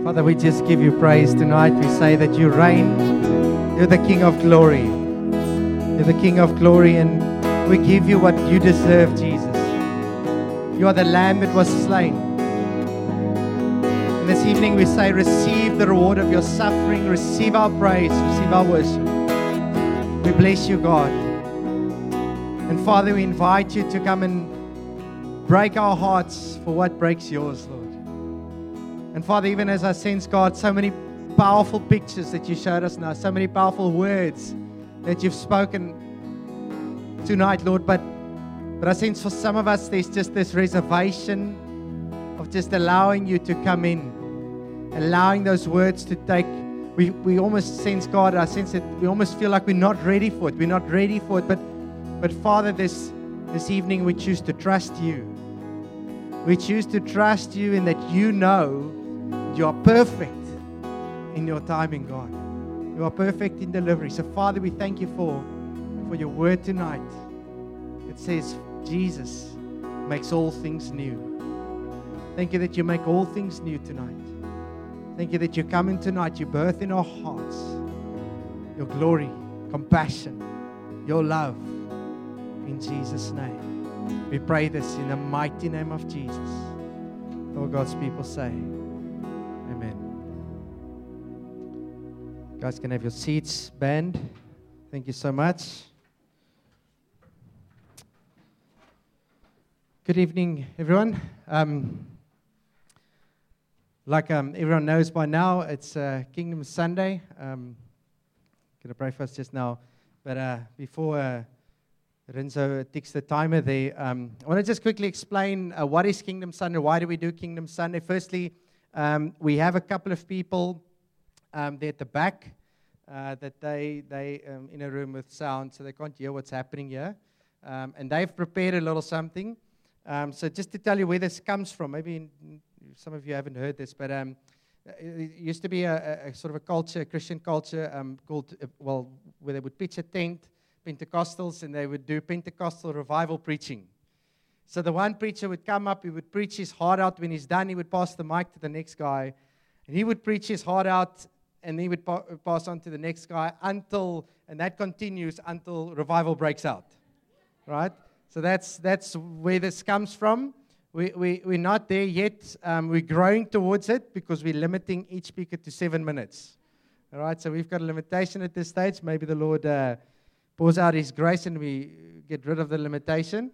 Father, we just give you praise tonight. We say that you reign. You're the King of glory. You're the King of glory, and we give you what you deserve, Jesus. You are the Lamb that was slain. And this evening we say, receive the reward of your suffering. Receive our praise. Receive our worship. We bless you, God. And Father, we invite you to come and break our hearts for what breaks yours, Lord. And Father, even as I sense, God, so many powerful pictures that you showed us now, so many powerful words that you've spoken tonight, Lord. But I sense for some of us, there's just this reservation of just allowing you to come in, allowing those words to take. We almost sense, God, I sense that we almost feel like we're not ready for it. We're not ready for it. But Father, this evening we choose to trust you. We choose to trust you in that you know you are perfect in your timing, God. You are perfect in delivery. So, Father, we thank you for your word tonight. It says, Jesus makes all things new. Thank you that you make all things new tonight. Thank you that you come in tonight, you birth in our hearts your glory, compassion, your love. In Jesus' name. We pray this in the mighty name of Jesus. All God's people say, amen. You guys can have your seats, band. Thank you so much. Good evening, everyone. Like everyone knows by now, it's Kingdom Sunday. Going to pray for us just now. But before Renzo ticks the timer there, I want to just quickly explain what is Kingdom Sunday. Why do we do Kingdom Sunday? Firstly, we have a couple of people there at the back that they in a room with sound, so they can't hear what's happening here. And they've prepared a little something. So just to tell you where this comes from, maybe some of you haven't heard this, but it used to be a sort of a culture, a Christian culture called, where they would pitch a tent, Pentecostals, and they would do Pentecostal revival preaching. So the one preacher would come up, he would preach his heart out. When he's done, he would pass the mic to the next guy, and he would preach his heart out, and he would pass on to the next guy and that continues until revival breaks out, right? So that's where this comes from. We're not there yet. We're growing towards it because we're limiting each speaker to 7 minutes. All right, so we've got a limitation at this stage. Maybe the Lord pours out His grace and we get rid of the limitation.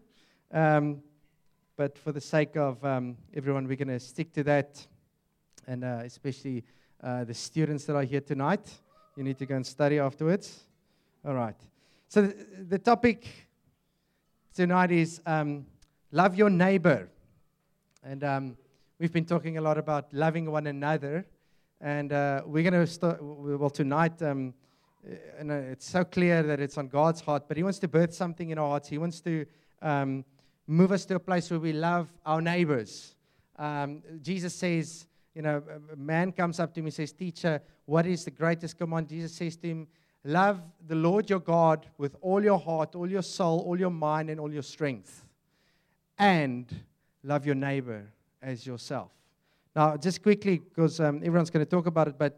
But for the sake of everyone, we're going to stick to that. And especially the students that are here tonight, you need to go and study afterwards. All right. So the topic tonight is love your neighbor. And we've been talking a lot about loving one another. And we're going to start, tonight, and it's so clear that it's on God's heart, but He wants to birth something in our hearts. He wants to move us to a place where we love our neighbors. Jesus says, a man comes up to him and says, "Teacher, what is the greatest command?" Jesus says to him, "Love the Lord your God with all your heart, all your soul, all your mind, and all your strength. And love your neighbor as yourself." Now, just quickly, because everyone's going to talk about it, but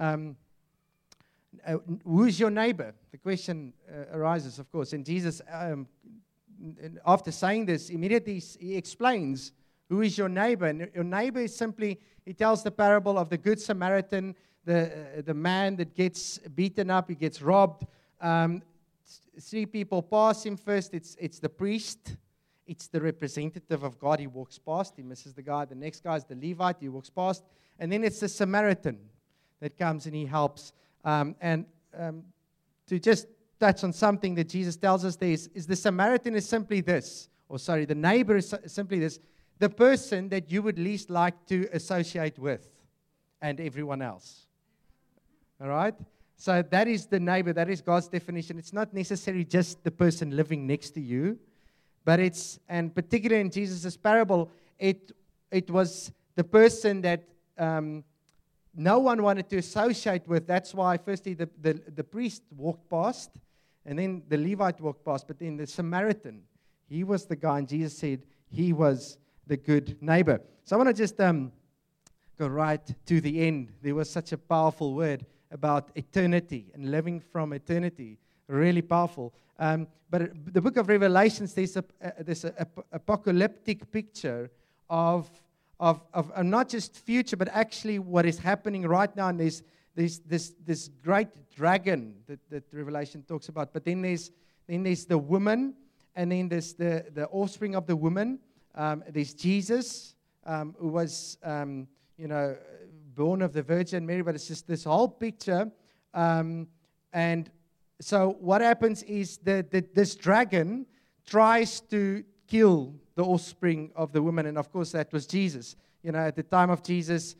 who's your neighbor? The question arises, of course. And Jesus, after saying this, immediately He explains who is your neighbor. And your neighbor is simply, He tells the parable of the Good Samaritan, the man that gets beaten up, he gets robbed. 3 people pass him first. It's the priest. It's the representative of God. He walks past. He misses the guy. The next guy is the Levite. He walks past. And then it's the Samaritan that comes and he helps. To just touch on something that Jesus tells us there is the Samaritan is simply this. The neighbor is simply this. The person that you would least like to associate with and everyone else. All right? So that is the neighbor. That is God's definition. It's not necessarily just the person living next to you. But and particularly in Jesus' parable, it was the person that no one wanted to associate with. That's why, firstly, the priest walked past, and then the Levite walked past. But then the Samaritan, he was the guy, and Jesus said he was the good neighbor. So I want to just, because go right to the end. There was such a powerful word about eternity and living from eternity. Really powerful. But the book of Revelations, there's a apocalyptic picture of not just future, but actually what is happening right now. And there's this great dragon that Revelation talks about. But then there's the woman, and then there's the offspring of the woman. There's Jesus, who was born of the Virgin Mary. But it's just this whole picture. And so what happens is that this dragon tries to kill the offspring of the woman, and of course that was Jesus. At the time of Jesus,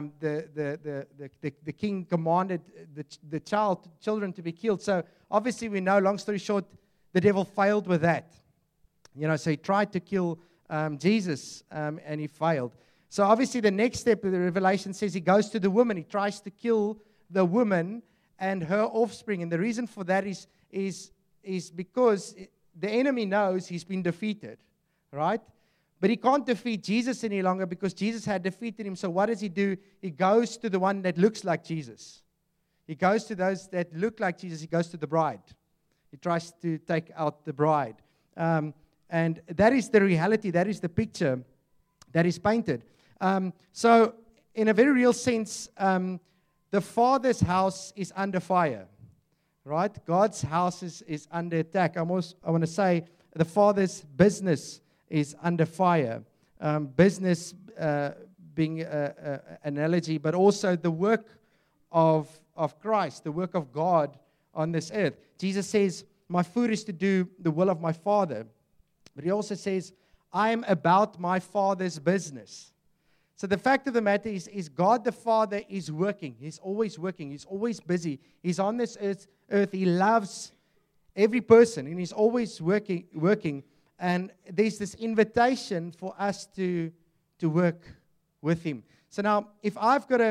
the king commanded the children to be killed. So obviously we know, long story short, the devil failed with that. So he tried to kill Jesus, and he failed. So obviously the next step of the Revelation says he goes to the woman. He tries to kill the woman and her offspring. And the reason for that is because the enemy knows he's been defeated, right? But he can't defeat Jesus any longer because Jesus had defeated him. So what does he do? He goes to the one that looks like Jesus. He goes to those that look like Jesus. He goes to the bride. He tries to take out the bride. And that is the reality. That is the picture that is painted. So in a very real sense, the Father's house is under fire, right? God's house is under attack. I want to say the Father's business is under fire. Business being an analogy, but also the work of Christ, the work of God on this earth. Jesus says, my food is to do the will of my Father. But he also says, I am about my Father's business. So the fact of the matter is God the Father is working. He's always working. He's always busy. He's on this earth. He loves every person, and he's always working. And there's this invitation for us to work with him. So now, if I've got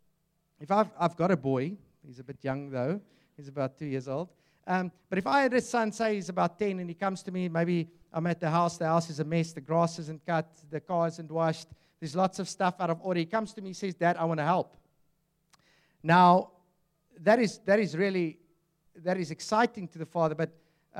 a boy, he's a bit young though. He's about 2 years old. But if I had a son, say he's about 10, and he comes to me, maybe I'm at the house is a mess, the grass isn't cut, the car isn't washed, there's lots of stuff out of order. He comes to me, he says, Dad, I want to help. Now, that is exciting to the father. But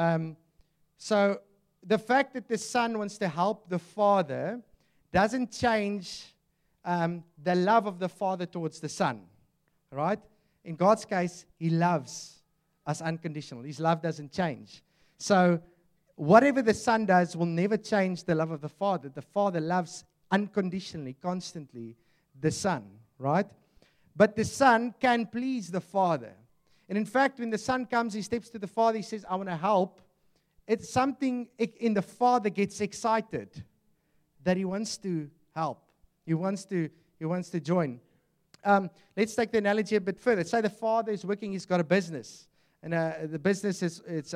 so the fact that the son wants to help the father doesn't change the love of the father towards the son, right? In God's case, he loves us unconditionally. His love doesn't change. So whatever the son does will never change the love of the father. The father loves unconditionally, constantly, the son, right? But the son can please the father. And in fact, when the son comes, he steps to the father, he says, I want to help. It's something in the father gets excited that he wants to help. He wants to join. Let's take the analogy a bit further. Say the father is working, he's got a business. And the business it's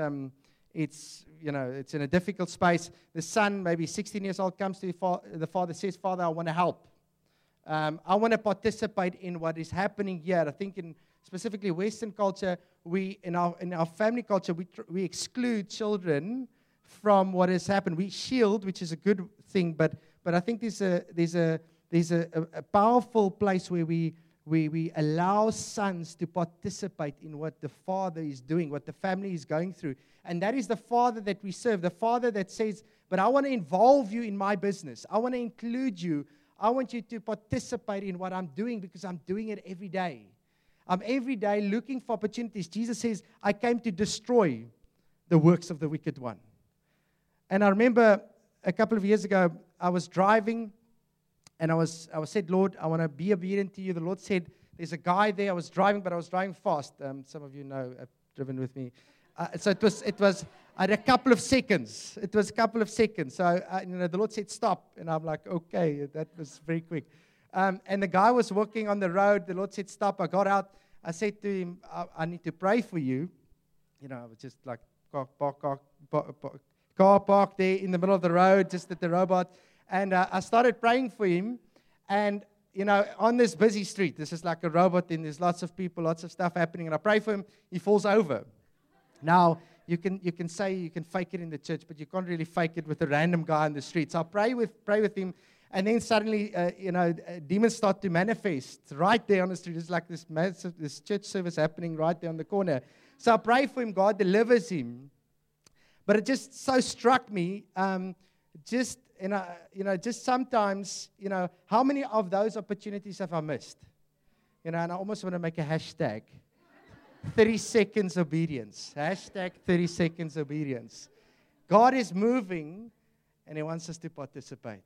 in a difficult space. The son, maybe 16 years old, comes to the father, says, Father, I want to help. I want to participate in what is happening here. I think in specifically Western culture, in our family culture, we exclude children from what has happened. We shield, which is a good thing, but I think there's a powerful place where we allow sons to participate in what the father is doing, what the family is going through. And that is the father that we serve, the father that says, but I want to involve you in my business. I want to include you. I want you to participate in what I'm doing because I'm doing it every day. I'm every day looking for opportunities. Jesus says, I came to destroy the works of the wicked one. And I remember a couple of years ago, I was driving, and I said, Lord, I want to be obedient to you. The Lord said, there's a guy there. I was driving, but I was driving fast. Some of you know, have driven with me. So it was I had a couple of seconds. It was a couple of seconds. So, the Lord said, stop. And I'm like, okay, that was very quick. And the guy was walking on the road. The Lord said, stop. I got out. I said to him, I need to pray for you. I was just like, car parked there in the middle of the road, just at the robot. And I started praying for him. And, on this busy street, this is like a robot, and there's lots of people, lots of stuff happening. And I pray for him. He falls over. Now, you can say you can fake it in the church, but you can't really fake it with a random guy on the street. So I pray with him, And then suddenly, demons start to manifest right there on the street. It's like this church service happening right there on the corner. So I pray for him. God delivers him. But it just so struck me, just sometimes, how many of those opportunities have I missed? And I almost want to make a hashtag, 30 seconds obedience. Hashtag 30 seconds obedience. God is moving, and he wants us to participate.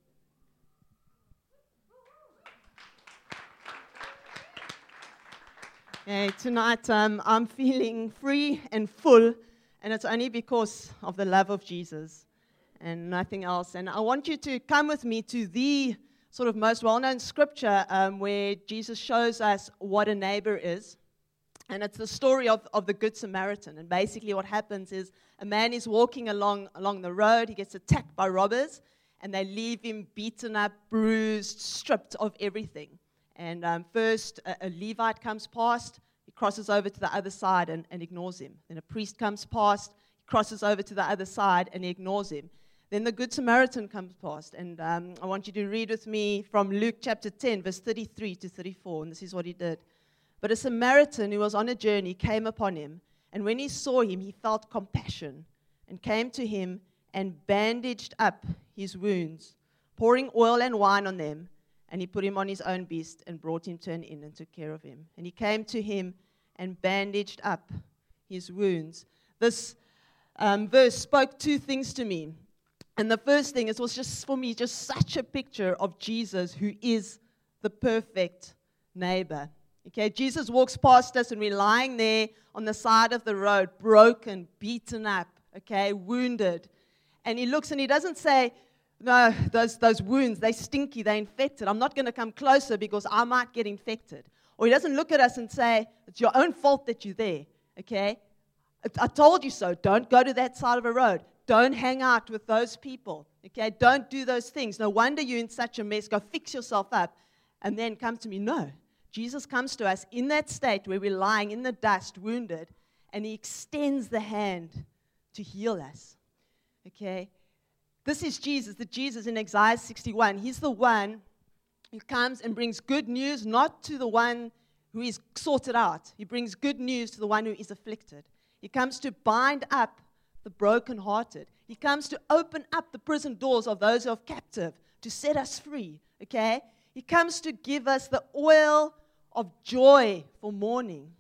Hey, tonight I'm feeling free and full, and it's only because of the love of Jesus and nothing else. And I want you to come with me to the sort of most well-known scripture where Jesus shows us what a neighbor is. And it's the story of the Good Samaritan. And basically what happens is a man is walking along the road. He gets attacked by robbers, and they leave him beaten up, bruised, stripped of everything. And first, a Levite comes past. He crosses over to the other side and ignores him. Then a priest comes past. He crosses over to the other side and he ignores him. Then the Good Samaritan comes past. And I want you to read with me from Luke chapter 10, verse 33 to 34. And this is what he did. But a Samaritan who was on a journey came upon him. And when he saw him, he felt compassion and came to him and bandaged up his wounds, pouring oil and wine on them. And he put him on his own beast and brought him to an inn and took care of him. And he came to him and bandaged up his wounds. This verse spoke two things to me. And the first thing, it was just for me, just such a picture of Jesus, who is the perfect neighbor. Okay, Jesus walks past us and we're lying there on the side of the road, broken, beaten up, okay, wounded. And he looks and he doesn't say, no, those wounds, they're stinky, they're infected. I'm not going to come closer because I might get infected. Or he doesn't look at us and say, it's your own fault that you're there, okay? I told you so. Don't go to that side of a road. Don't hang out with those people, okay? Don't do those things. No wonder you're in such a mess. Go fix yourself up and then come to me. No. Jesus comes to us in that state where we're lying in the dust, wounded, and he extends the hand to heal us, okay? This is Jesus, the Jesus in Isaiah 61. He's the one who comes and brings good news, not to the one who is sorted out. He brings good news to the one who is afflicted. He comes to bind up the brokenhearted. He comes to open up the prison doors of those who are captive, to set us free, okay? He comes to give us the oil of joy for mourning,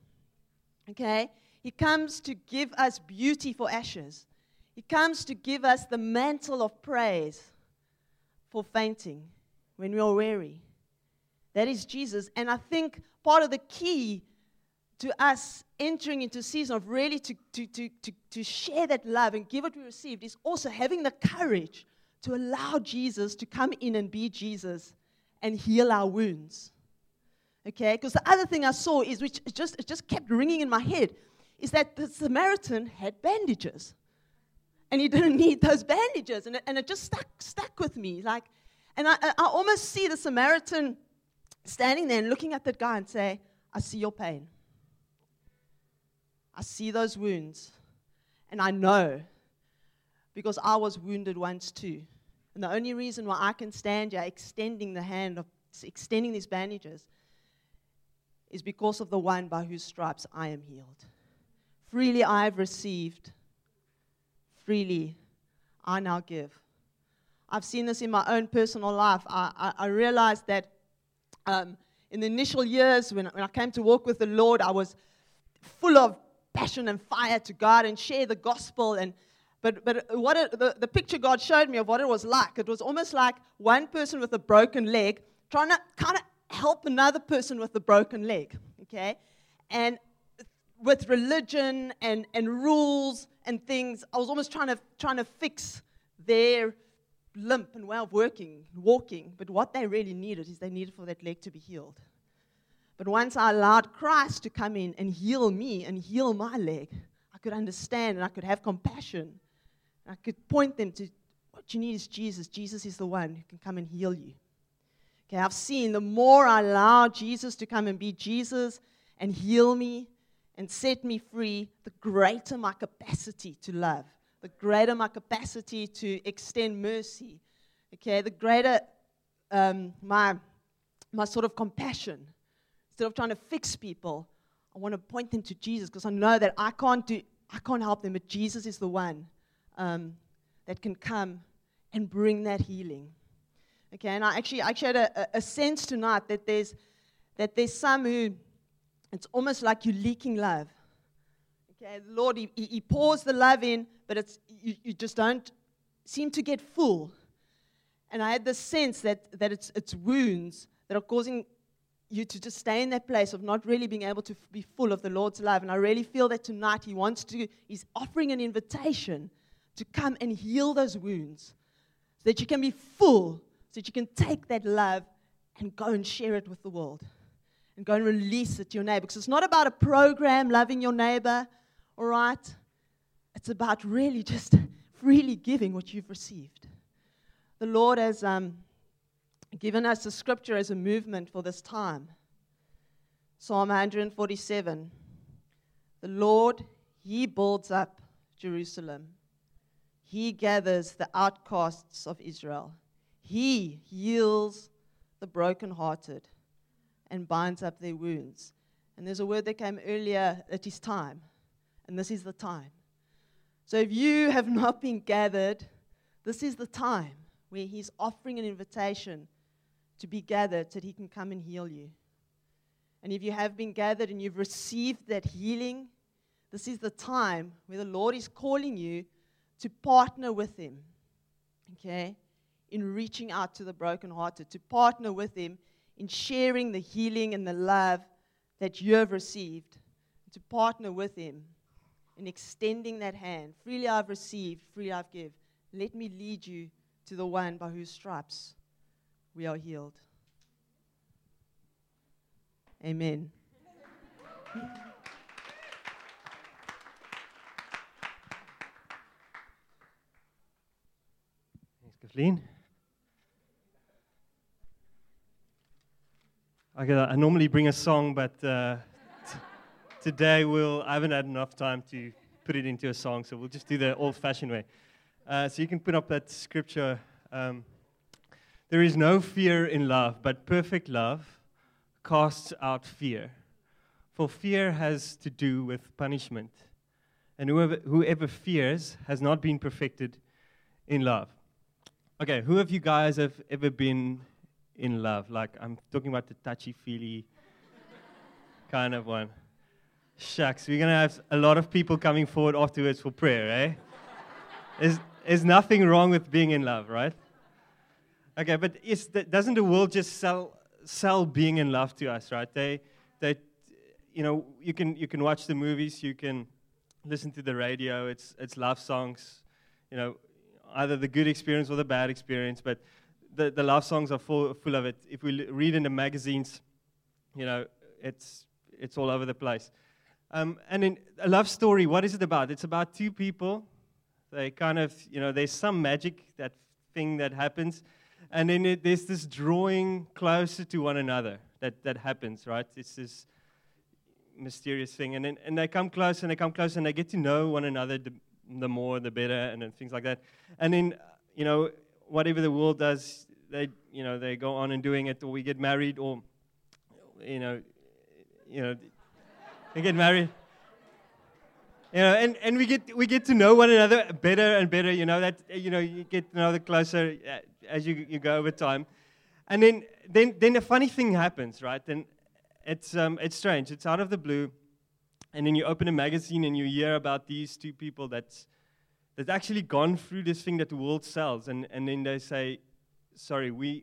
okay? He comes to give us beauty for ashes. He comes to give us the mantle of praise for fainting when we are weary. That is Jesus. And I think part of the key to us entering into a season of really to share that love and give what we received is also having the courage to allow Jesus to come in and be Jesus and heal our wounds. Okay? Because the other thing I saw is, which it just kept ringing in my head, is that the Samaritan had bandages. And he didn't need those bandages. And it just stuck with me. And I almost see the Samaritan standing there and looking at that guy and say, I see your pain. I see those wounds. And I know, because I was wounded once too. And the only reason why I can stand here extending these bandages is because of the one by whose stripes I am healed. Freely I have received. Freely I now give. I've seen this in my own personal life. I realized that in the initial years when I came to walk with the Lord, I was full of passion and fire to God and share the gospel. But the picture God showed me of what it was like, it was almost like one person with a broken leg trying to kind of help another person with a broken leg, okay? And with religion and rules and things, I was almost trying to fix their limp and way of walking. But what they really needed is they needed for that leg to be healed. But once I allowed Christ to come in and heal me and heal my leg, I could understand and I could have compassion. I could point them to what you need is Jesus. Jesus is the one who can come and heal you. Okay, I've seen the more I allow Jesus to come and be Jesus and heal me and set me free, the greater my capacity to love, the greater my capacity to extend mercy, okay, the greater my sort of compassion. Instead of trying to fix people, I want to point them to Jesus because I know that I can't help them, but Jesus is the one that can come and bring that healing. Okay, and I actually had a sense tonight that there's some who, it's almost like you're leaking love. Okay, the Lord, He pours the love in, but you just don't seem to get full. And I had the sense that it's wounds that are causing you to just stay in that place of not really being able to be full of the Lord's love. And I really feel that tonight He's offering an invitation to come and heal those wounds so that you can be full, so that you can take that love and go and share it with the world and go and release it to your neighbor. Because it's not about a program, loving your neighbor, all right? It's about really just freely giving what you've received. The Lord has given us the scripture as a movement for this time. Psalm 147. The Lord, He builds up Jerusalem. He gathers the outcasts of Israel. He heals the brokenhearted and binds up their wounds. And there's a word that came earlier, it is time. And this is the time. So if you have not been gathered, this is the time where He's offering an invitation to be gathered so that He can come and heal you. And if you have been gathered and you've received that healing, this is the time where the Lord is calling you to partner with Him, okay, in reaching out to the brokenhearted, to partner with Him in sharing the healing and the love that you have received, to partner with Him in extending that hand. Freely I've received, freely I've given. Let me lead you to the one by whose stripes we are healed. Amen. Thanks, Kathleen. Okay, I normally bring a song, but today I haven't had enough time to put it into a song, so we'll just do the old-fashioned way. So you can put up that scripture. There is no fear in love, but perfect love casts out fear. For fear has to do with punishment. And whoever fears has not been perfected in love. Okay, who of you guys have ever been in love? Like, I'm talking about the touchy-feely kind of one. Shucks, we're going to have a lot of people coming forward afterwards for prayer, eh? There's nothing wrong with being in love, right? Okay, but doesn't the world just sell being in love to us, right? They, you know, you can watch the movies, you can listen to the radio. It's love songs, you know, either the good experience or the bad experience. But the love songs are full of it. If we read in the magazines, you know, it's all over the place. And in a love story, what is it about? It's about two people. They kind of, you know, there's some magic, that thing that happens. And then there's this drawing closer to one another that happens, right? It's this mysterious thing. And they come close and they come close and they get to know one another the more, the better, and then things like that. And then, you know, whatever the world does, they go on and doing it, or we get married, or, you know, they get married. You know, and we get to know one another better and better. You know that you get to know the closer as you go over time, and then a funny thing happens, right? And it's strange. It's out of the blue, and then you open a magazine and you hear about these two people that's actually gone through this thing that the world sells, and then they say, sorry, we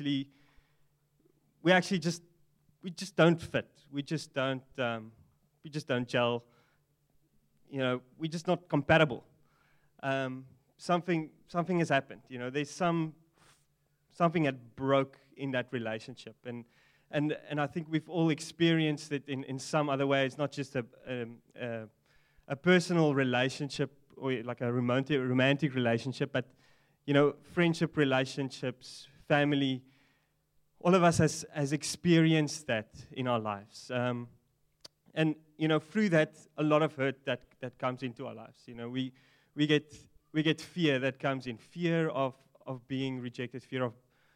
just don't fit. We just don't gel. You know, we're just not compatible. Something has happened. You know, there's something that broke in that relationship, and I think we've all experienced it in some other way. It's not just a personal relationship or like a romantic relationship, but you know, friendship relationships, family. All of us has experienced that in our lives. And you know, through that, a lot of hurt that comes into our lives. You know, we get fear that comes in, fear of being rejected, fear of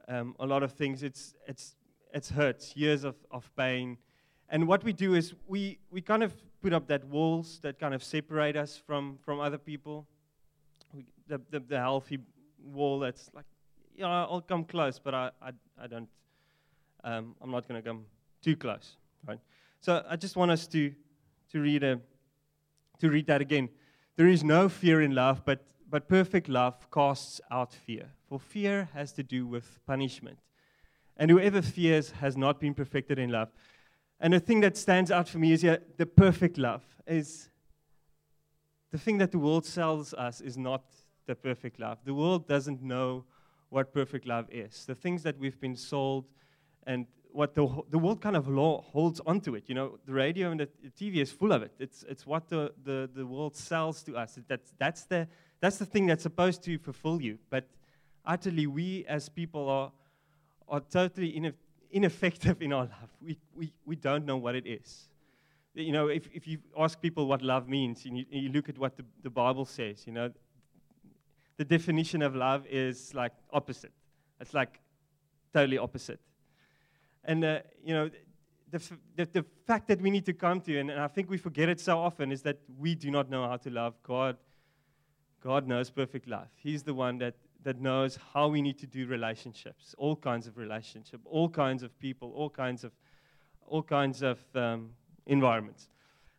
a lot of things. It's hurts, years of pain. And what we do is we kind of put up that walls that kind of separate us from other people. The healthy wall that's like, yeah, I'll come close, but I don't, I'm not going to come too close, right? So I just want us to read that again. There is no fear in love, but perfect love casts out fear. For fear has to do with punishment. And whoever fears has not been perfected in love. And the thing that stands out for me is the perfect love is the thing that the world sells us is not the perfect love. The world doesn't know what perfect love is. The things that we've been sold and what the world kind of holds onto it. You know, the radio and the TV is full of it. It's what the world sells to us. That's the thing that's supposed to fulfill you. But utterly, we as people are totally ineffective in our love. We don't know what it is. You know, if you ask people what love means, and you look at what the Bible says, you know, the definition of love is like opposite. It's like totally opposite. And, you know, the fact that we need to come to, and I think we forget it so often, is that we do not know how to love. God knows perfect love. He's the one that knows how we need to do relationships, all kinds of relationships, all kinds of people, all kinds of environments.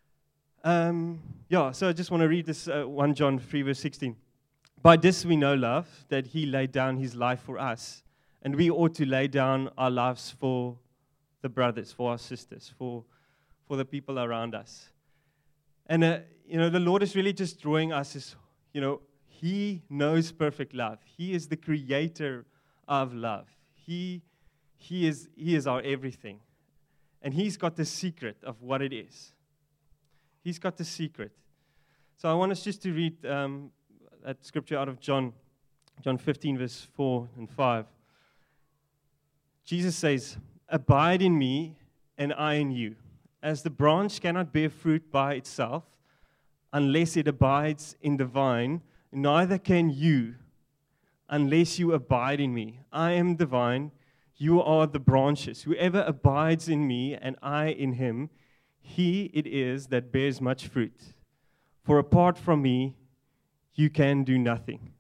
So I just want to read this 1 John 3, verse 16. By this we know love, that he laid down his life for us, and we ought to lay down our lives for the brothers, for our sisters, for the people around us. And, you know, the Lord is really just drawing us as, you know, He knows perfect love. He is the creator of love. He is our everything. And He's got the secret of what it is. He's got the secret. So I want us just to read that scripture out of John 15, verse 4 and 5. Jesus says, "Abide in me, and I in you. As the branch cannot bear fruit by itself, unless it abides in the vine, neither can you unless you abide in me. I am the vine, you are the branches. Whoever abides in me and I in him, he it is that bears much fruit. For apart from me, you can do nothing."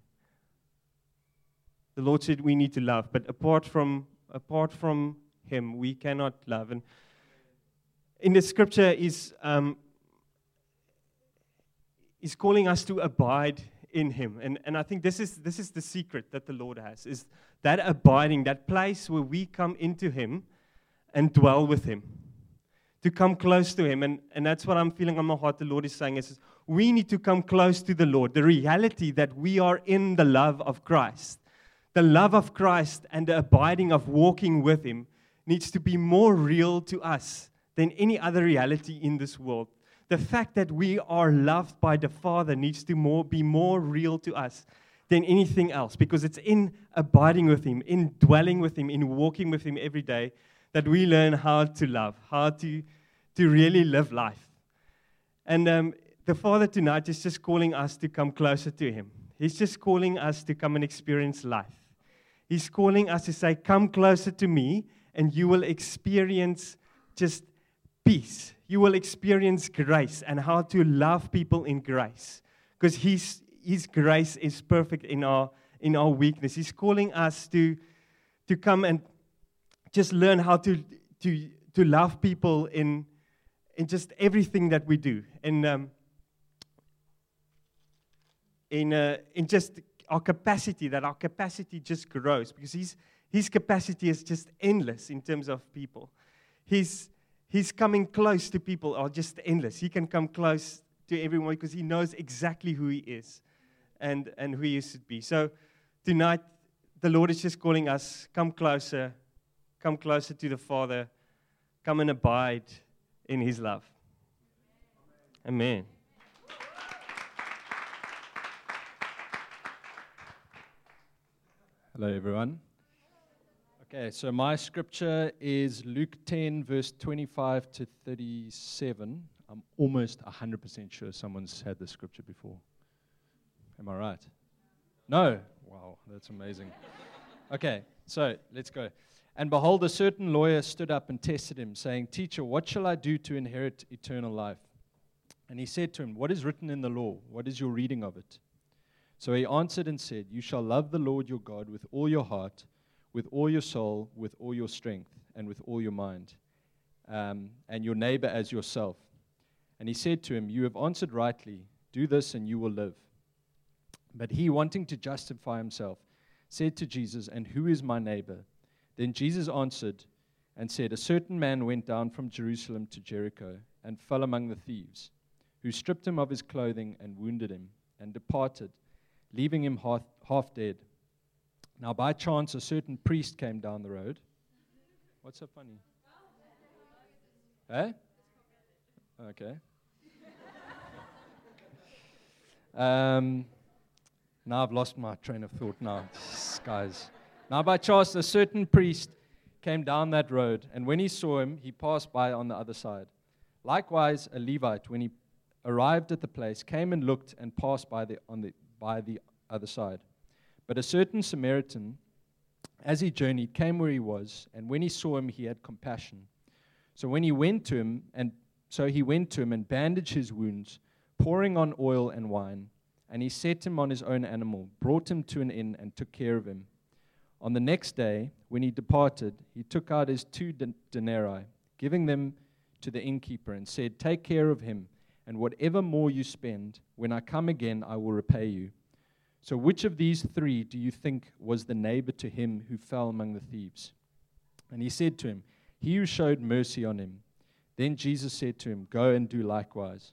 The Lord said we need to love, but apart from him, we cannot love. And in the scripture is calling us to abide in him. And I think this is the secret that the Lord has, is that abiding, that place where we come into him and dwell with him, to come close to him. And that's what I'm feeling on my heart. The Lord is saying is we need to come close to the Lord. The reality that we are in the love of Christ. The love of Christ and the abiding of walking with him needs to be more real to us than any other reality in this world. The fact that we are loved by the Father needs to be more real to us than anything else, because it's in abiding with him, in dwelling with him, in walking with him every day, that we learn how to love, how to really live life. And the Father tonight is just calling us to come closer to him. He's just calling us to come and experience life. He's calling us to say, come closer to me, and you will experience just peace. You will experience grace and how to love people in grace. Because His grace is perfect in our weakness. He's calling us to come and just learn how to love people in just everything that we do. In just our capacity just grows, because his capacity is just endless in terms of people. His coming close to people are just endless. He can come close to everyone because he knows exactly who he is and who he should be. So tonight, the Lord is just calling us, come closer to the Father, come and abide in his love. Amen. Hello, everyone. Okay, so my scripture is Luke 10, verse 25 to 37. I'm almost 100% sure someone's had this scripture before. Am I right? No? Wow, that's amazing. Okay, so let's go. And behold, a certain lawyer stood up and tested him, saying, Teacher, what shall I do to inherit eternal life? And he said to him, What is written in the law? What is your reading of it? So he answered and said, You shall love the Lord your God with all your heart, with all your soul, with all your strength, and with all your mind, and your neighbor as yourself. And he said to him, You have answered rightly. Do this and you will live. But he, wanting to justify himself, said to Jesus, And who is my neighbor? Then Jesus answered and said, A certain man went down from Jerusalem to Jericho and fell among the thieves, who stripped him of his clothing and wounded him, and departed, leaving him half dead. Now by chance a certain priest came down the road. What's so funny? Eh? Okay. Now I've lost my train of thought now, guys. Now by chance a certain priest came down that road, and when he saw him, he passed by on the other side. Likewise a Levite, when he arrived at the place, came and looked and passed by the other side. But a certain Samaritan, as he journeyed, came where he was, and when he saw him, he had compassion. So he went to him and bandaged his wounds, pouring on oil and wine. And he set him on his own animal, brought him to an inn, and took care of him. On the next day, when he departed, he took out his 2 denarii, giving them to the innkeeper, and said, Take care of him, and whatever more you spend, when I come again, I will repay you. So which of these 3 do you think was the neighbor to him who fell among the thieves? And he said to him, He who showed mercy on him. Then Jesus said to him, Go and do likewise.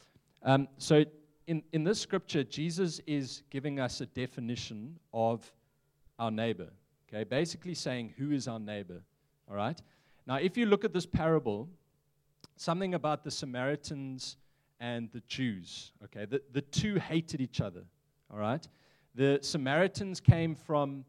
So in this scripture, Jesus is giving us a definition of our neighbor. Okay, basically saying, who is our neighbor? All right. Now, if you look at this parable, something about the Samaritans and the Jews. Okay, the two hated each other. All right. The Samaritans came from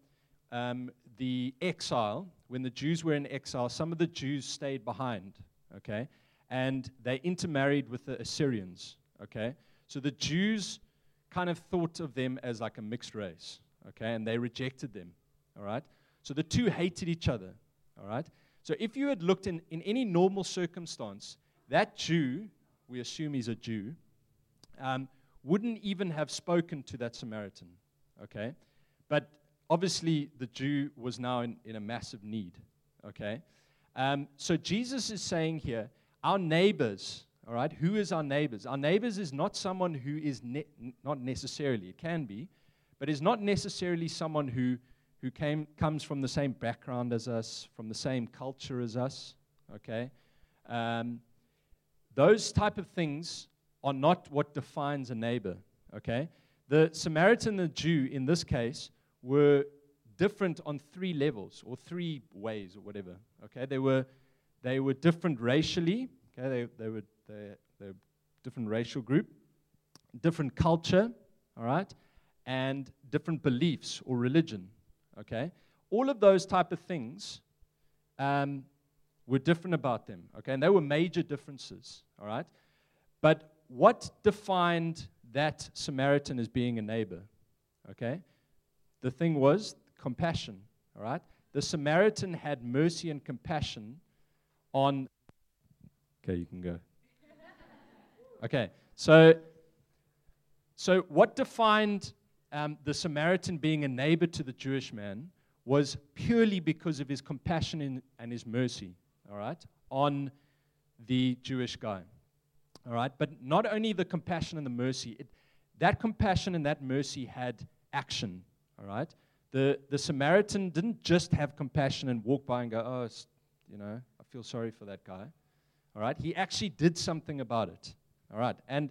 the exile. When the Jews were in exile, some of the Jews stayed behind. Okay, and they intermarried with the Assyrians. Okay, so the Jews kind of thought of them as like a mixed race. Okay, and they rejected them. All right, so the two hated each other. All right, so if you had looked in any normal circumstance, that Jew, we assume he's a Jew, wouldn't even have spoken to that Samaritan. Okay, but obviously the Jew was now in a massive need. Okay, so Jesus is saying here, our neighbors. All right, who is our neighbors? Our neighbors is not someone who is not necessarily, it can be, but is not necessarily someone who comes from the same background as us, from the same culture as us. Okay, those type of things are not what defines a neighbor. Okay, the Samaritan and the Jew in this case were different on 3 levels or 3 ways or whatever. Okay, they were different racially. Okay, they're a different racial group, different culture, all right, and different beliefs or religion, okay? All of those type of things were different about them, okay? And they were major differences, all right? But what defined that Samaritan as being a neighbor, okay? The thing was compassion, all right? The Samaritan had mercy and compassion on... Okay, you can go. Okay, so what defined the Samaritan being a neighbor to the Jewish man was purely because of his compassion and his mercy, all right, on the Jewish guy, all right? But not only the compassion and the mercy, that compassion and that mercy had action, all right? The Samaritan didn't just have compassion and walk by and go, oh, I feel sorry for that guy, all right? He actually did something about it. All right, and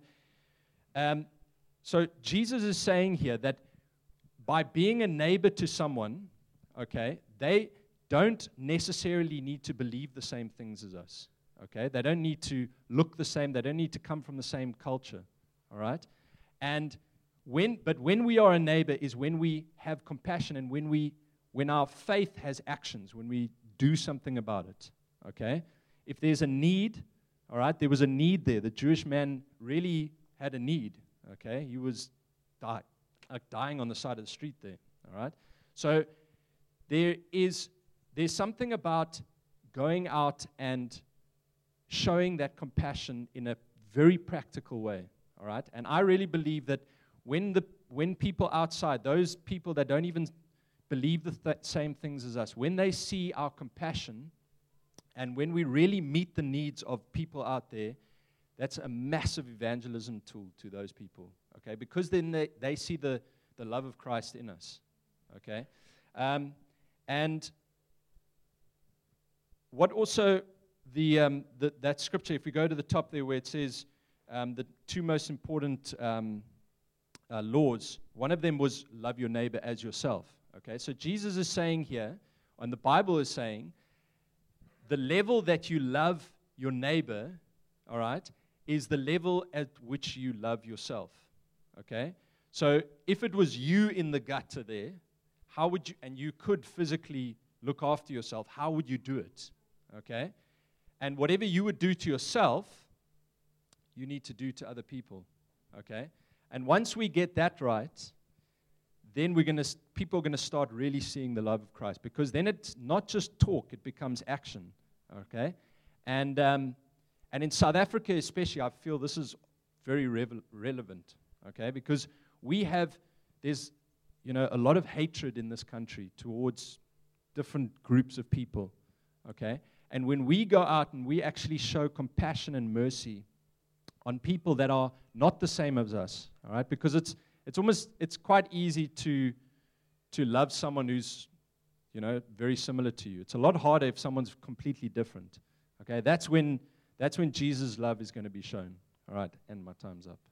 so Jesus is saying here that by being a neighbor to someone, okay, they don't necessarily need to believe the same things as us, okay? They don't need to look the same. They don't need to come from the same culture, all right? And when we are a neighbor is when we have compassion and when our faith has actions, when we do something about it, okay? If there's a need... All right, there was a need there. The Jewish man really had a need, okay? He was dying on the side of the street there, all right? So there's something about going out and showing that compassion in a very practical way, all right? And I really believe that when people outside, those people that don't even believe the same things as us, when they see our compassion and when we really meet the needs of people out there, that's a massive evangelism tool to those people, okay? Because then they see the love of Christ in us, okay? And what also that scripture, if we go to the top there where it says the two most important laws, one of them was love your neighbor as yourself, okay? So Jesus is saying here, and the Bible is saying, the level that you love your neighbor, all right, is the level at which you love yourself, okay? So if it was you in the gutter there, how would you, and you could physically look after yourself, how would you do it, okay? And whatever you would do to yourself, you need to do to other people, okay? And once we get that right, then people are going to start really seeing the love of Christ, because then it's not just talk, it becomes action, okay? And in South Africa especially, I feel this is very relevant, okay? Because there's a lot of hatred in this country towards different groups of people, okay? And when we go out and we actually show compassion and mercy on people that are not the same as us, all right? Because it's quite easy to love someone who's, very similar to you. It's a lot harder if someone's completely different, okay? That's when Jesus' love is going to be shown. All right, and my time's up.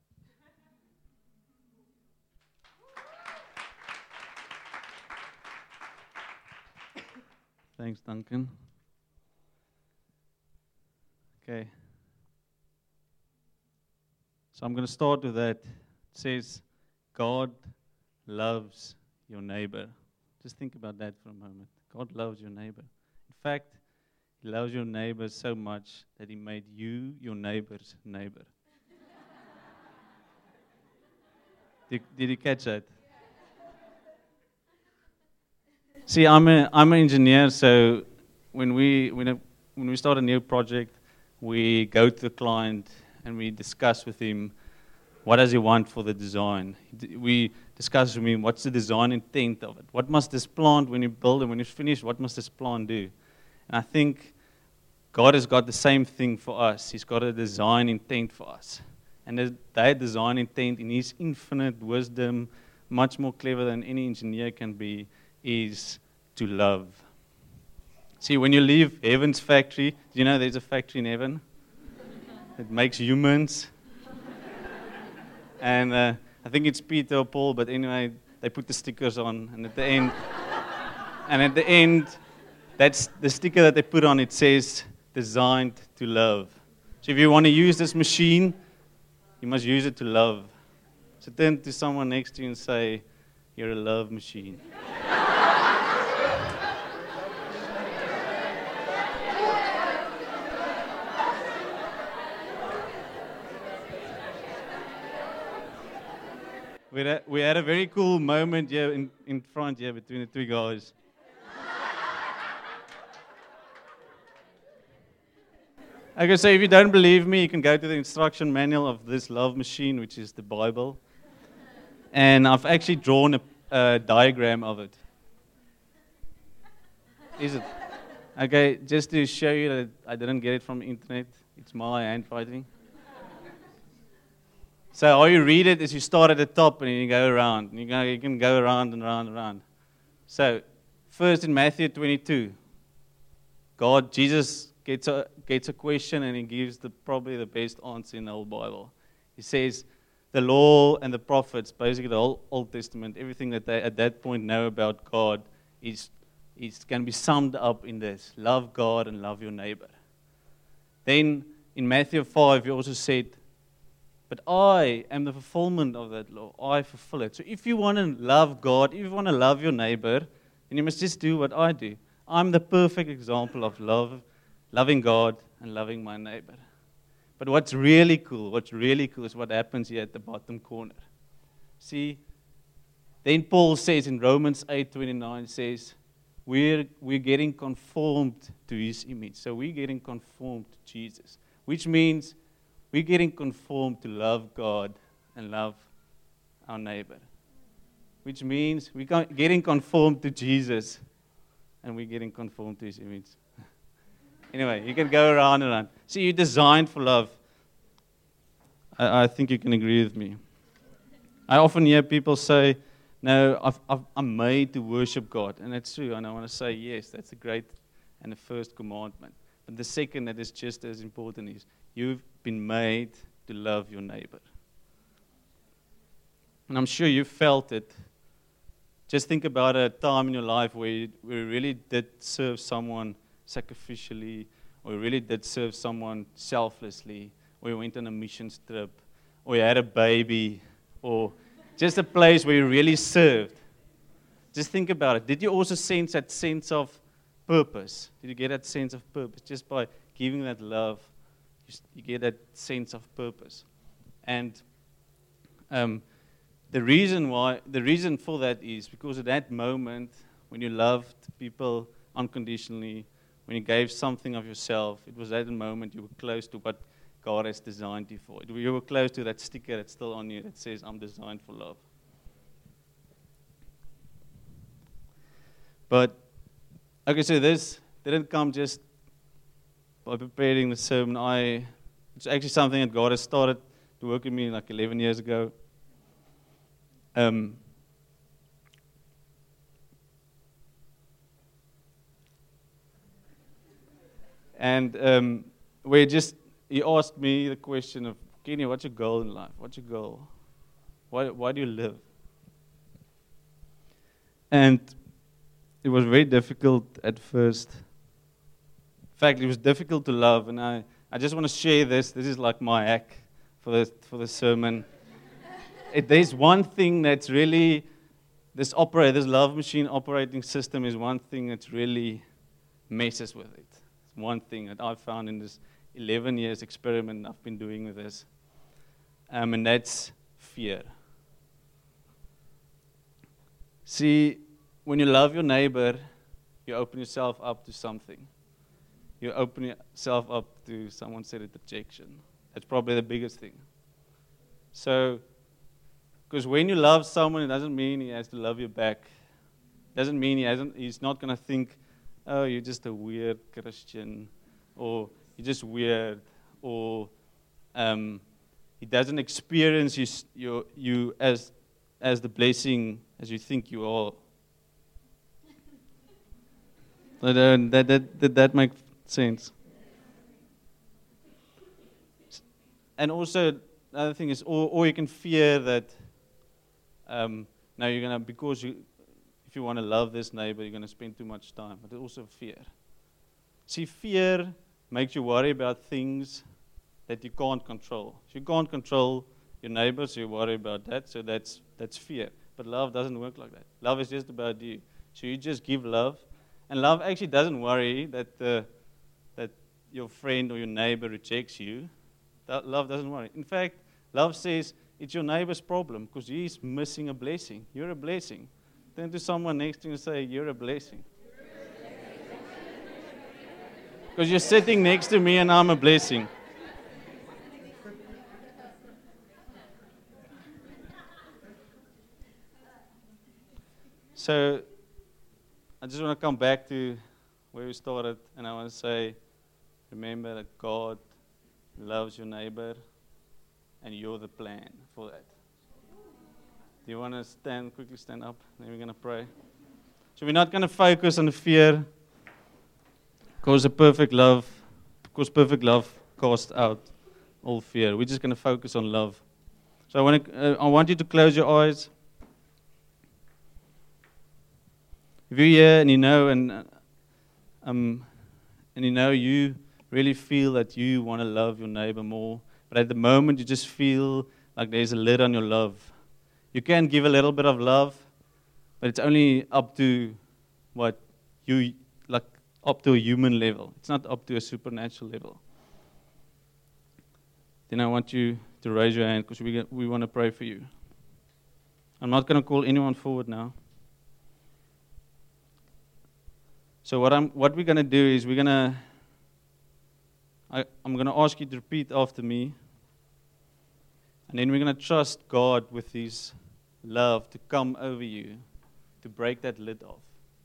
Thanks, Duncan. Okay. So I'm going to start with that. It says, God loves your neighbor. Just think about that for a moment. God loves your neighbor. In fact, He loves your neighbor so much that He made you your neighbor's neighbor. Did you catch that? See, I'm an engineer, so when we start a new project, we go to the client and we discuss with him what does he want for the design. We discuss with him what's the design intent of it. What must this plant, when you build it, when it's finished, what must this plant do? And I think God has got the same thing for us. He's got a design intent for us. And that design intent, in His infinite wisdom, much more clever than any engineer can be, is to love. See, when you leave heaven's factory, do you know there's a factory in heaven? It makes humans. And I think it's Peter or Paul, but anyway, they put the stickers on, and at the end, that's the sticker that they put on. It says, designed to love. So if you want to use this machine, you must use it to love. So turn to someone next to you and say, you're a love machine. We had a very cool moment here in front here between the three guys. Okay, so if you don't believe me, you can go to the instruction manual of this love machine, which is the Bible. And I've actually drawn a diagram of it. Is it? Okay, just to show you that I didn't get it from the internet. It's my handwriting. So how you read it is you start at the top and you go around. You can go around and around and around. So, first in Matthew 22, Jesus gets a question and He gives probably the best answer in the whole Bible. He says, the law and the prophets, basically the whole Old Testament, everything that they at that point know about God is can be summed up in this: love God and love your neighbor. Then in Matthew 5, He also said, but I am the fulfillment of that law. I fulfill it. So if you want to love God, if you want to love your neighbor, then you must just do what I do. I'm the perfect example of loving God and loving my neighbor. But what's really cool is what happens here at the bottom corner. See, then Paul says in Romans 8:29, says, we're getting conformed to His image. So we're getting conformed to Jesus, which means we're getting conformed to love God and love our neighbor, which means we're getting conformed to Jesus and we're getting conformed to His image. Anyway, you can go around and around. See, you're designed for love. I think you can agree with me. I often hear people say, no, I'm made to worship God. And that's true. And I want to say, yes, that's the great and the first commandment. But the second that is just as important is, you've been made to love your neighbor. And I'm sure you felt it. Just think about a time in your life where you really did serve someone sacrificially, or you really did serve someone selflessly, or you went on a mission trip, or you had a baby, or just a place where you really served. Just think about it. Did you also sense that sense of purpose? Did you get that sense of purpose? Just by giving that love, you get that sense of purpose. And the reason for that is because at that moment, when you loved people unconditionally, when you gave something of yourself, it was at the moment you were close to what God has designed you for. You were close to that sticker that's still on you that says, I'm designed for love. But, okay, so this didn't come just by preparing the sermon. It's actually something that God has started to work with me like 11 years ago. And he asked me the question of, Kenny, what's your goal in life? What's your goal? Why do you live? And it was very difficult at first. In fact, it was difficult to love, and I just want to share this. This is like my hack for the sermon. There's one thing that's really, this love machine operating system is one thing that really messes with it. It's one thing that I've found in this 11 years experiment I've been doing with this. And that's fear. See, when you love your neighbor, you open yourself up to something. You open yourself up to, someone said it, rejection. That's probably the biggest thing. So, because when you love someone, it doesn't mean he has to love you back. It doesn't mean he's not going to think, oh, you're just a weird Christian, or you're just weird, or he doesn't experience you as the blessing as you think you are. Did that make sense? And also, the other thing is, or you can fear that now you're going to, if you want to love this neighbor, you're going to spend too much time. But there's also fear. See, fear makes you worry about things that you can't control. If you can't control your neighbor, so you worry about that, so that's fear. But love doesn't work like that. Love is just about you. So you just give love. And love actually doesn't worry that your friend or your neighbor rejects you. Love doesn't worry. In fact, love says it's your neighbor's problem because he's missing a blessing. You're a blessing. Turn to someone next to you and say, you're a blessing. Because you're sitting next to me and I'm a blessing. So, I just want to come back to where we started, and I want to say, remember that God loves your neighbor, and you're the plan for that. Do you want to quickly stand up? Then we're going to pray. So we're not going to focus on the fear, because perfect love casts out all fear. We're just going to focus on love. So I want you to close your eyes. If you're here and you know, and you know you really feel that you want to love your neighbor more, but at the moment you just feel like there's a lid on your love. You can give a little bit of love, but it's only up to up to a human level. It's not up to a supernatural level. Then I want you to raise your hand because we want to pray for you. I'm not going to call anyone forward now. So what we're going to do is I'm going to ask you to repeat after me. And then we're going to trust God with His love to come over you, to break that lid off.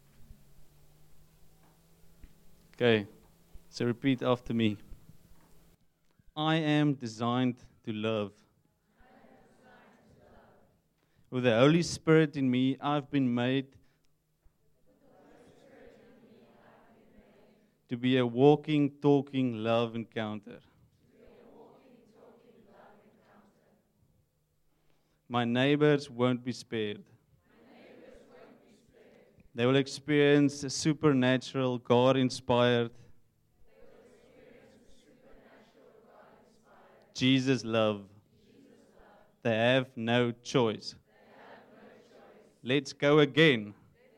Okay, so repeat after me. I am designed to love. With the Holy Spirit in me, I've been made to be a walking, talking love encounter. My neighbors won't be spared. They will experience a supernatural, God-inspired, Jesus love. They have no choice. Let's go again.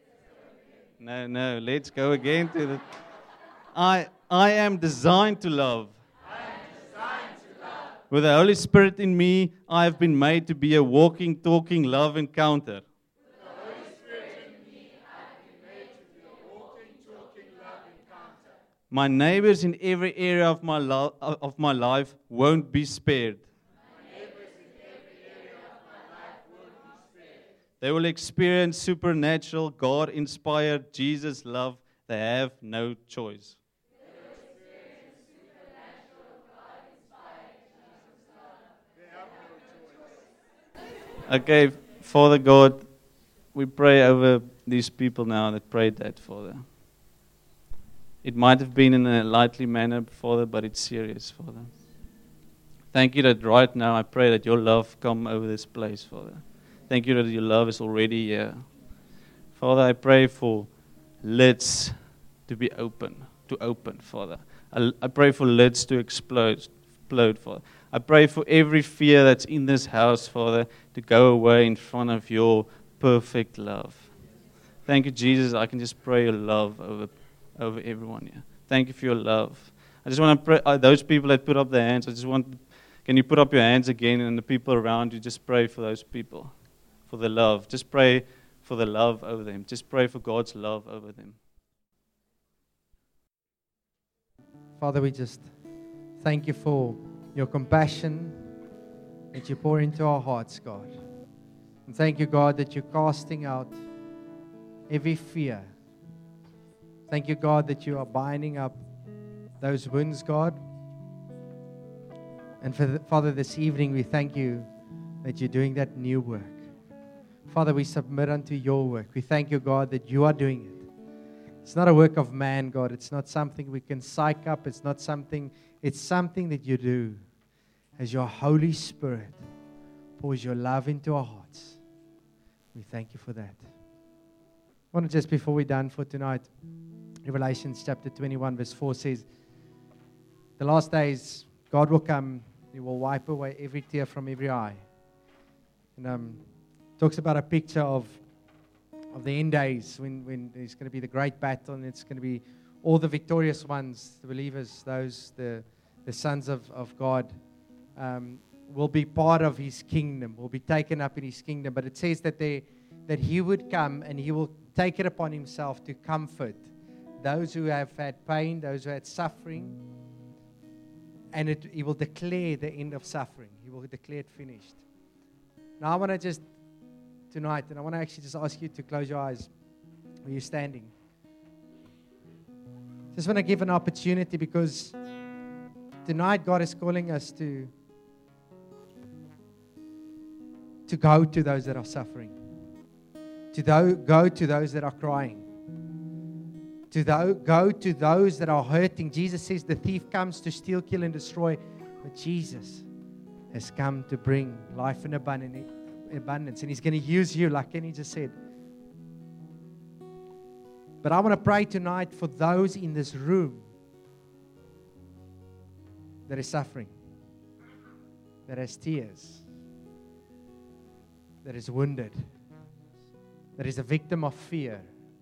No, let's go again to the... I am designed to love. With the Holy Spirit in me, I have been made to be a walking, talking love encounter. My neighbors in every area of my life won't be spared. They will experience supernatural, God-inspired Jesus love. They have no choice. Okay, Father God, we pray over these people now that prayed that, Father. It might have been in a lightly manner, Father, but it's serious, Father. Thank you that right now I pray that your love come over this place, Father. Thank you that your love is already here. Father, I pray for lids to be open, Father. I pray for lids to explode, Father. I pray for every fear that's in this house, Father, to go away in front of your perfect love. Thank you, Jesus. I can just pray your love over everyone here. Thank you for your love. I just want to pray, those people that put up their hands, can you put up your hands again, and the people around you, just pray for those people, for the love. Just pray for the love over them. Just pray for God's love over them. Father, we just thank you for your compassion that you pour into our hearts, God. And thank you, God, that you're casting out every fear. Thank you, God, that you are binding up those wounds, God. And Father, this evening we thank you that you're doing that new work. Father, we submit unto your work. We thank you, God, that you are doing it. It's not a work of man, God. It's not something we can psych up. It's something that you do as your Holy Spirit pours your love into our hearts. We thank you for that. I want to just, before we're done for tonight, Revelation chapter 21 verse 4 says, the last days God will come, He will wipe away every tear from every eye. And talks about a picture of the end days when there's going to be the great battle, and it's going to be all the victorious ones, the believers, those, the sons of God, will be part of His kingdom, will be taken up in His kingdom. But it says that He would come and He will take it upon Himself to comfort those who have had pain, those who had suffering, and He will declare the end of suffering. He will declare it finished. Now I want to just, tonight, and I want to actually just ask you to close your eyes where you're standing. Just want to give an opportunity, because tonight God is calling us to go to those that are suffering, to go to those that are crying, to go to those that are hurting. Jesus says the thief comes to steal, kill, and destroy, but Jesus has come to bring life in abundance, and He's going to use you, like Kenny just said. But I want to pray tonight for those in this room that is suffering, that has tears, that is wounded, that is a victim of fear,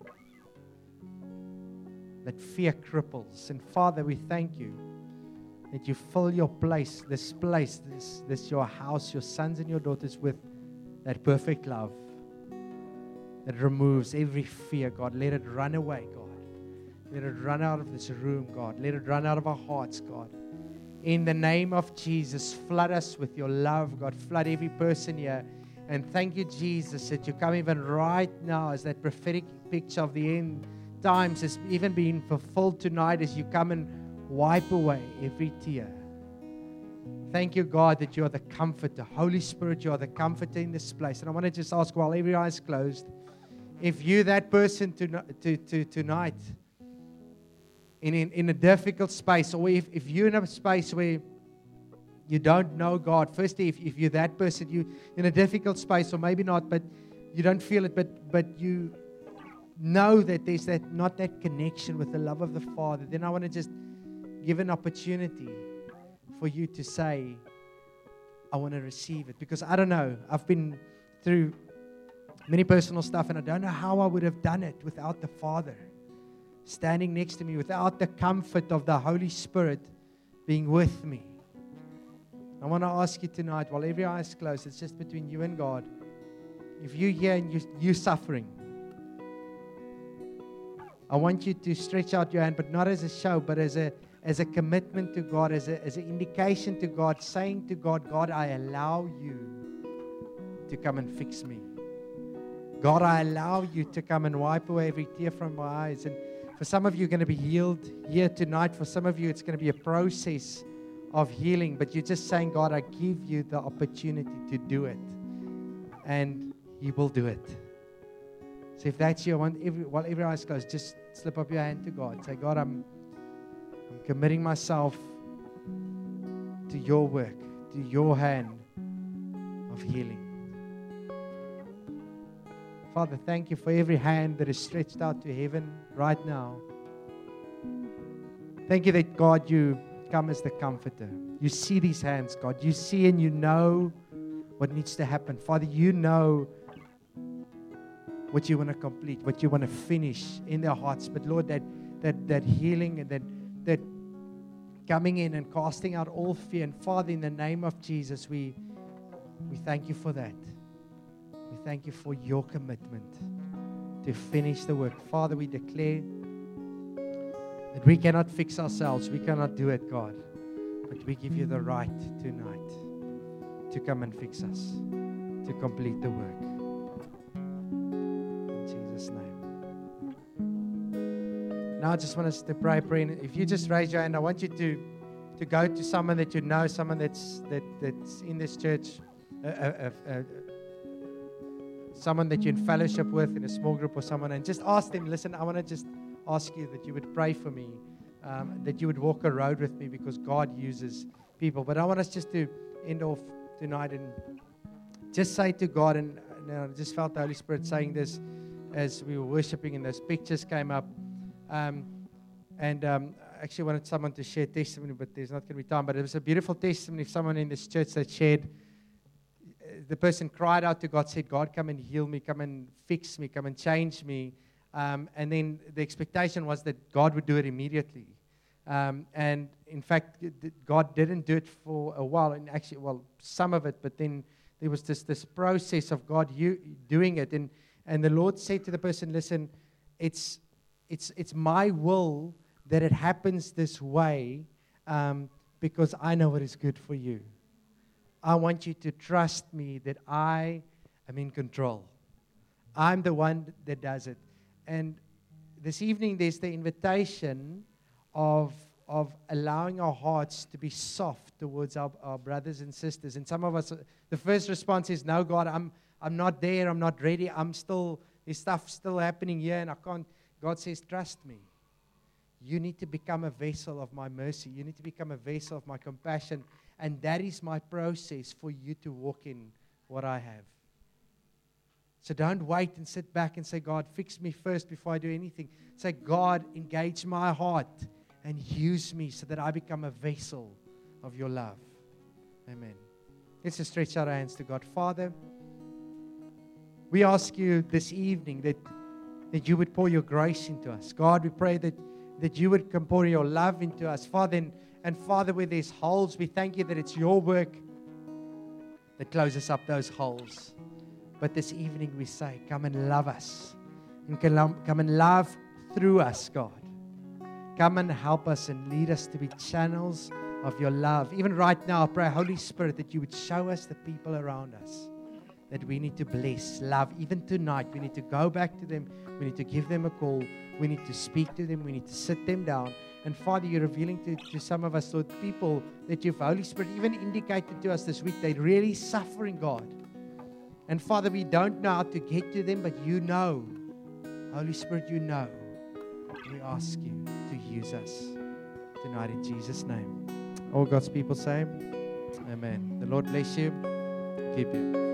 that fear cripples. And Father, we thank you that you fill your place, this your house, your sons and your daughters, with that perfect love that removes every fear, God. Let it run away, God. Let it run out of this room, God. Let it run out of our hearts, God. In the name of Jesus, flood us with your love, God. Flood every person here. And thank you, Jesus, that you come even right now as that prophetic picture of the end times is even being fulfilled tonight as you come and wipe away every tear. Thank you, God, that you are the comforter. Holy Spirit, you are the comforter in this place. And I want to just ask, while every eye is closed, if you, that person tonight, in a difficult space, or if you're in a space where you don't know God, firstly, if you're that person, you in a difficult space, or maybe not, but you don't feel it, but you know that there's not that connection with the love of the Father, then I want to just give an opportunity for you to say, I want to receive it. Because I don't know, I've been through many personal stuff, and I don't know how I would have done it without the Father standing next to me, without the comfort of the Holy Spirit being with me. I want to ask you tonight, while every eye is closed, it's just between you and God. If you're here and you're suffering, I want you to stretch out your hand, but not as a show, but as a commitment to God, as an indication to God, saying to God, God, I allow you to come and fix me. God, I allow you to come and wipe away every tear from my eyes. And for some of you, you're going to be healed here tonight. For some of you, it's going to be a process of healing. But you're just saying, God, I give you the opportunity to do it. And you will do it. So if that's you, while every eye is closed, just slip up your hand to God. Say, God, I'm committing myself to your work, to your hand of healing. Father, thank you for every hand that is stretched out to heaven right now. Thank you that, God, you come as the comforter. You see these hands, God. You see and you know what needs to happen. Father, you know what you want to complete, what you want to finish in their hearts. But Lord, that healing and that coming in and casting out all fear. And Father, in the name of Jesus, we thank you for that. We thank you for your commitment to finish the work. Father, we declare that we cannot fix ourselves. We cannot do it, God. But we give you the right tonight to come and fix us, to complete the work. In Jesus' name. Now I just want us to pray. If you just raise your hand, I want you to go to someone that you know, someone that's in this church, someone that you're in fellowship with in a small group or someone, and just ask them, listen, I want to just ask you that you would pray for me, that you would walk a road with me, because God uses people. But I want us just to end off tonight and just say to God, and I just felt the Holy Spirit saying this as we were worshiping and those pictures came up. I actually wanted someone to share testimony, but there's not going to be time. But it was a beautiful testimony of someone in this church that shared. The person cried out to God, said, God, come and heal me, come and fix me, come and change me. And then the expectation was that God would do it immediately. And in fact, God didn't do it for a while, and actually, well, some of it, but then there was this process of God doing it. And the Lord said to the person, listen, it's my will that it happens this way, because I know what is good for you. I want you to trust me that I am in control. I'm the one that does it. And this evening, there's the invitation of allowing our hearts to be soft towards our brothers and sisters. And some of us, the first response is, no, God, I'm not there. I'm not ready. There's stuff still happening here, and I can't. God says, trust me. You need to become a vessel of my mercy. You need to become a vessel of my compassion. And that is my process for you to walk in what I have. So don't wait and sit back and say, God, fix me first before I do anything. Say, God, engage my heart and use me so that I become a vessel of your love. Amen. Let's just stretch our hands to God. Father, we ask you this evening that you would pour your grace into us. God, we pray that you would pour your love into us. Father, and Father, where there's holes, we thank you that it's your work that closes up those holes. But this evening we say, come and love us. And come and love through us, God. come and help us and lead us to be channels of your love. Even right now, I pray, Holy Spirit, that you would show us the people around us that we need to bless, love. Even tonight, we need to go back to them. We need to give them a call. We need to speak to them. We need to sit them down. And Father, you're revealing to some of us, Lord, people that you've, Holy Spirit, even indicated to us this week, they're really suffering, God. And Father, we don't know how to get to them, but you know. Holy Spirit, you know. We ask you to use us tonight in Jesus' name. All God's people say, amen. The Lord bless you. Keep you.